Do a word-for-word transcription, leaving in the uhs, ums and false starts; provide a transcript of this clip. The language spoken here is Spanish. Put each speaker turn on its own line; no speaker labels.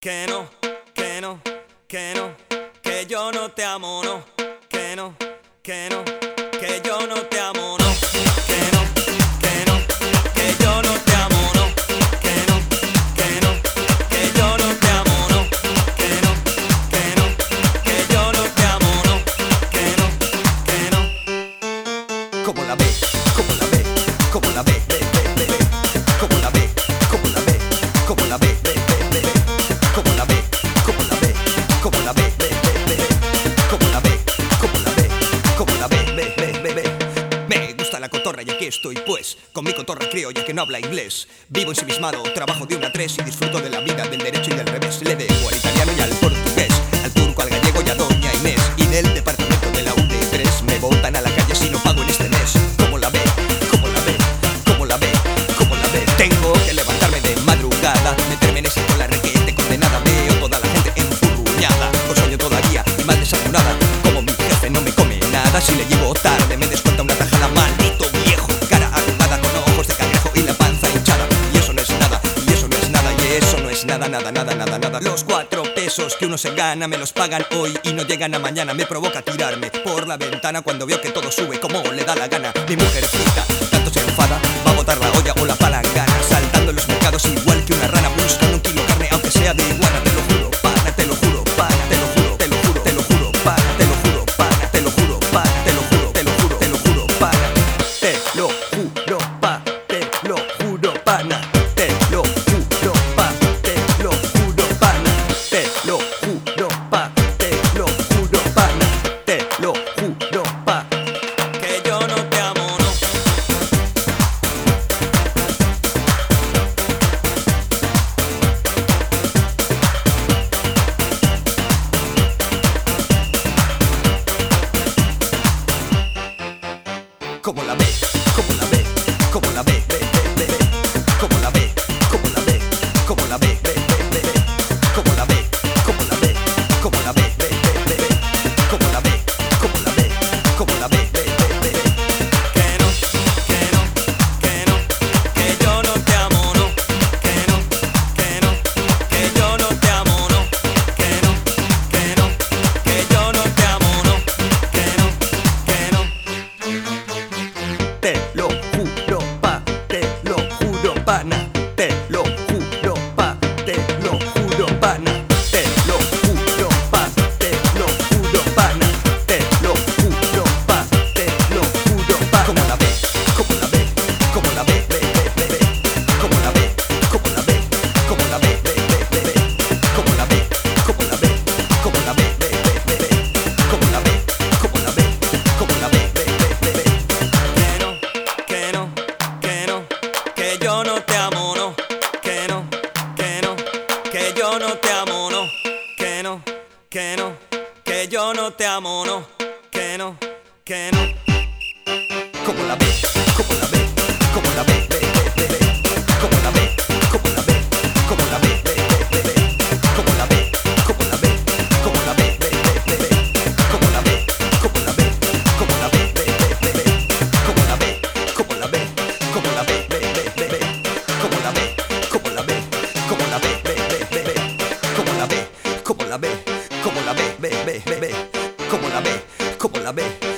Que no, que no, que no, que yo no te amo, no. Que no, que no, que yo no te amo, no. Que no, que no, que yo no te amo, no. Que no, que no, que yo no te amo, no. Que no, que no, que yo no te amo, no. Que no, que no.
Como la ve, como la ve, como la ve, ve, ve, ve, ve. Como la ve, como la ve, como la ve, ve, ve, ve, ve. Como la ve, como la ve, como la ve, ve, ve, ve. Como la ve, como la ve, como la ve, ve, ve, ve, ve. Me gusta la cotorra y aquí estoy pues con mi cotorra criolla que no habla inglés. Vivo ensimismado, trabajo de una a tres y disfruto de la vida del derecho y del revés. Le debo al italiano y al portugués, al turco, al gallego y a doña Inés. Y del departamento de la U D tres me botan a la calle si no pago en este mes. Como la ve, como la ve, como la ve, como la ve. Tengo que levantarme de madrugada, meterme en esa cola requete condenada. Veo toda la gente enfurruñada, con sueño todavía y mal desayunada. Como mi jefe no me come nada, si le llego tarde me descuenta una tajada. Maldito viejo, cara arrugada con ojos de cangrejo y la panza hinchada. Y eso no es nada, y eso no es nada, y eso no es nada, nada, nada, nada, nada. Los cuatro pesos que uno se gana me los pagan hoy y no llegan a mañana. Me provoca tirarme por la ventana cuando veo que todo sube como le da la gana. Mi mujercita tanto se enfada, va a botar la olla o la palangana, saltando en los mercados igual que una rana, buscando un kilo de carne aunque sea de iguana. Te lo juro, pana, te lo juro, pana, te lo juro, te lo juro, te lo juro, pana, te lo juro, pana, te lo juro, pana, te lo juro, te lo juro, te lo juro, pana, te lo juro, pa, te lo juro, pana, te lo juro, pa, te lo juro, pana, te lo juro, pa, te lo juro, pana, te lo juro, pa.
Que yo no te amo, no.
Como la ve, como la ve, como la ve, ve, ve, ve, ve. Como la ve, como la ve, como la ve, ve, ve, ve, ve. Como la ve, como la ve, como la ve, ve, ve, ve, ve. Como la ve, como la ve, como la ve, ve, ve, ve, ve.
Que no, que no, que no, que yo no te amo, no. Que no, que no, que yo no te amo, no. Que no, que no, que yo no te amo, no. Que no, que no.
Te lo juro, pa, te lo juro, pana. Te lo juro, pa, te lo juro, pana. Te lo juro, pa, te lo juro, pana. Te lo juro, pa, te lo juro, pa. Como la ve, como la ve, como la ve, ve, ve, ve, ve. Como la ve, como la ve, como la ve, ve, ve, ve, ve. Como la ve, como la ve, como la ve, ve, ve, ve, ve. Como la ve, como la ve, como la ve, ve, ve, ve, ve.
Que no, que no, que no, que yo no te amo, no. Que no, que no, que yo no te amo, no. Que no, que no, que yo no te amo, no. Que no, que no.
Como la ve, como la ve, como la ve, ve, ve, ve, ve. Como la ve, como la ve, como la ve, ve, ve, ve, ve. Como la ve, como la ve, como la ve, ve, ve, ve, ve. Como la ve, como la ve, como la ve, ve, ve, ve, ve. Como la ve, como la ve, como la ve, ve, ve, ve, ve. Como la ve, como la ve, como la ve, ve, ve, ve, ve. Como la ve, como la ve, como la ve, ve, ve, ve, ve. Como la ve, como la ve.